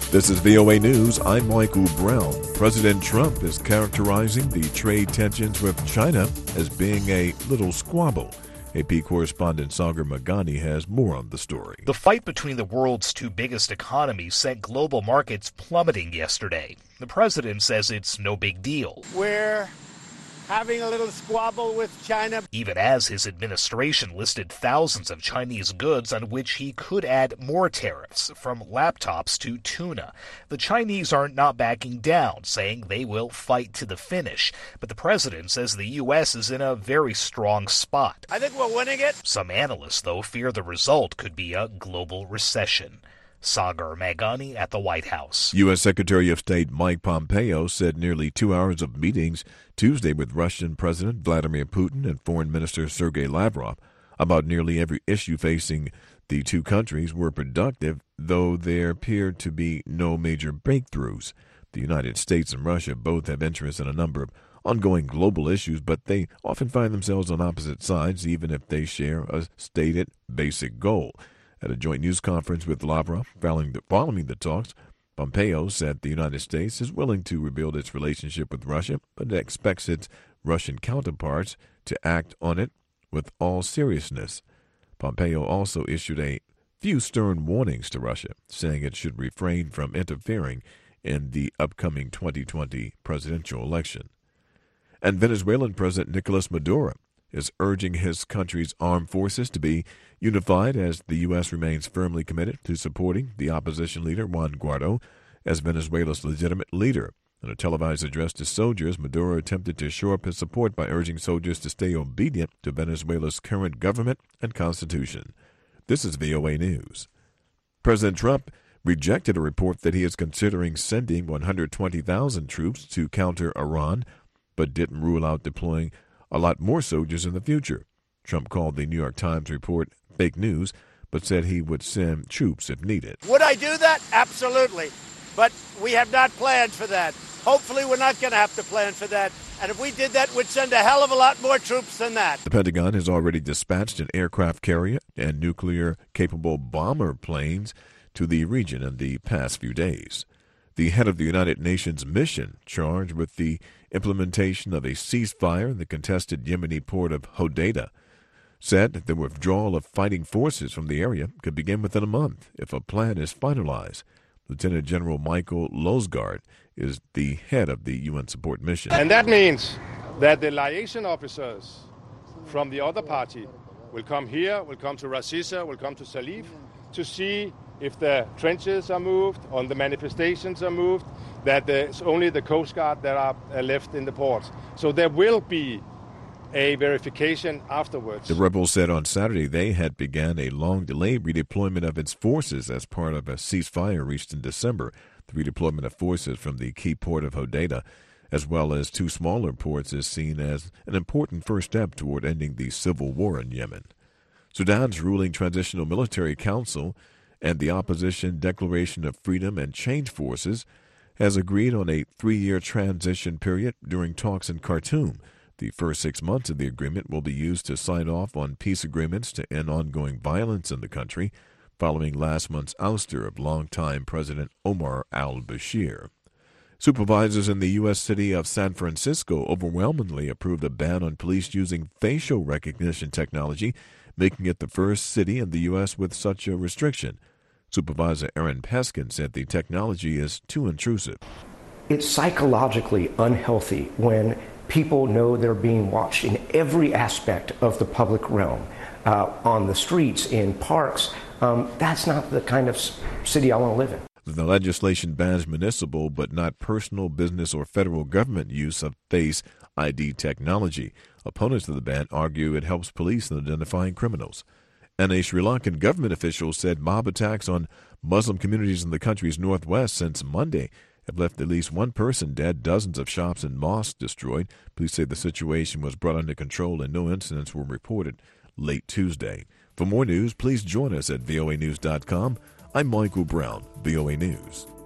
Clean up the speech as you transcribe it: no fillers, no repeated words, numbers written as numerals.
This is VOA News. I'm Michael Brown. President Trump is characterizing the trade tensions with China as being a little squabble. AP correspondent Sagar Meghani has more on the story. The fight between the world's two biggest economies sent global markets plummeting yesterday. The president says it's no big deal. We're having a little squabble with China. Even as his administration listed thousands of Chinese goods on which he could add more tariffs, from laptops to tuna. The Chinese are not backing down, saying they will fight to the finish. But the president says the U.S. is in a very strong spot. I think we're winning it. Some analysts, though, fear the result could be a global recession. Sagar Meghani at the White House. U.S. Secretary of State Mike Pompeo said nearly 2 hours of meetings Tuesday with Russian President Vladimir Putin and Foreign Minister Sergei Lavrov about nearly every issue facing the two countries were productive, though there appeared to be no major breakthroughs. The United States and Russia both have interests in a number of ongoing global issues, but they often find themselves on opposite sides, even if they share a stated basic goal. At a joint news conference with Lavrov following the talks, Pompeo said the United States is willing to rebuild its relationship with Russia, but expects its Russian counterparts to act on it with all seriousness. Pompeo also issued a few stern warnings to Russia, saying it should refrain from interfering in the upcoming 2020 presidential election. And Venezuelan President Nicolas Maduro is urging his country's armed forces to be unified as the U.S. remains firmly committed to supporting the opposition leader Juan Guaido as Venezuela's legitimate leader. In a televised address to soldiers, Maduro attempted to shore up his support by urging soldiers to stay obedient to Venezuela's current government and constitution. This is VOA News. President Trump rejected a report that he is considering sending 120,000 troops to counter Iran, but didn't rule out deploying a lot more soldiers in the future. Trump called the New York Times report fake news, but said he would send troops if needed. Would I do that? Absolutely. But we have not planned for that. Hopefully we're not going to have to plan for that. And if we did that, we'd send a hell of a lot more troops than that. The Pentagon has already dispatched an aircraft carrier and nuclear-capable bomber planes to the region in the past few days. The head of the United Nations mission charged with the implementation of a ceasefire in the contested Yemeni port of Hodeidah said that the withdrawal of fighting forces from the area could begin within a month if a plan is finalized. Lieutenant General Michael Losgaard is the head of the UN support mission. And that means that the liaison officers from the other party will come here, will come to Ras Issa, will come to Salif to see if the trenches are moved, or the manifestations are moved, that it's only the Coast Guard that are left in the ports. So there will be a verification afterwards. The rebels said on Saturday they had begun a long-delayed redeployment of its forces as part of a ceasefire reached in December. The redeployment of forces from the key port of Hodeidah, as well as two smaller ports, is seen as an important first step toward ending the civil war in Yemen. Sudan's ruling Transitional Military Council and the opposition Declaration of Freedom and Change Forces has agreed on a 3-year transition period during talks in Khartoum. The first 6 months of the agreement will be used to sign off on peace agreements to end ongoing violence in the country following last month's ouster of longtime President Omar al-Bashir. Supervisors in the U.S. city of San Francisco overwhelmingly approved a ban on police using facial recognition technology, making it the first city in the U.S. with such a restriction. Supervisor Aaron Peskin said the technology is too intrusive. It's psychologically unhealthy when people know they're being watched in every aspect of the public realm, on the streets, in parks. That's not the kind of city I want to live in. The legislation bans municipal but not personal, business, or federal government use of face ID technology. Opponents of the ban argue it helps police in identifying criminals. And a Sri Lankan government official said mob attacks on Muslim communities in the country's northwest since Monday have left at least one person dead, dozens of shops and mosques destroyed. Police say the situation was brought under control and no incidents were reported late Tuesday. For more news, please join us at voanews.com. I'm Michael Brown, VOA News.